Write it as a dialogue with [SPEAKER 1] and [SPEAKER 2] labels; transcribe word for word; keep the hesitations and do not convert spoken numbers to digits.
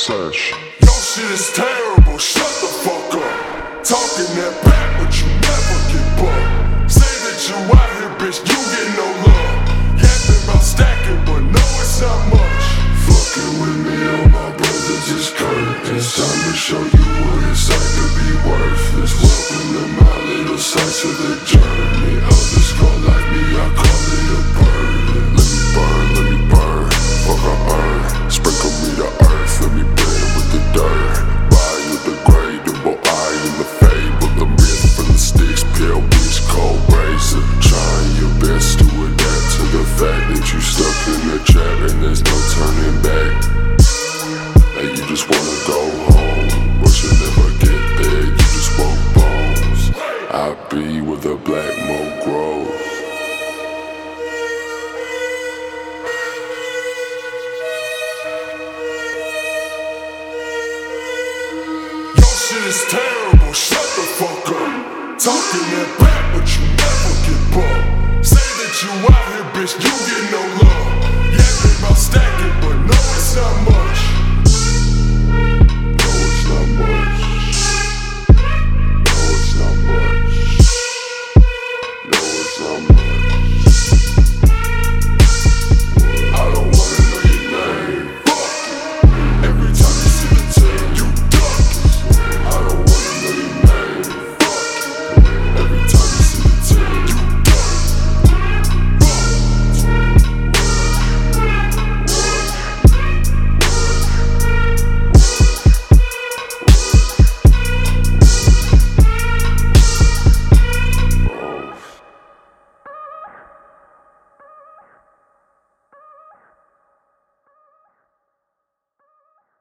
[SPEAKER 1] Search.
[SPEAKER 2] Your shit is terrible, shut the fuck up. Talking that back, but you never get bucked. Say that you out here, bitch, you get no love. Yapping about stacking, but no, it's not much. Fucking with me, all my brothers is curtains. It's time to show you what it's like to be worthless. Welcome to my little slice of the journey. Others call like me, I call it a burden. Let me burn, let me burn, fuck I earn. Sprinkle me the earth, let me blend with the dirt. Biodegradable, eye in the fable. The myth from the sticks, pale bitch, cold razor. Trying your best to adapt to the fact that you stuck in the trap and there's no turning back. And you just wanna go home, but you'll never get there, you just want bones. I be where the black mold grows. Shit is terrible, shut the fuck up. Talking that back, but you never get bucked. Say that you out here, bitch, you get no love. Yapping about stacking, but no, it's not much.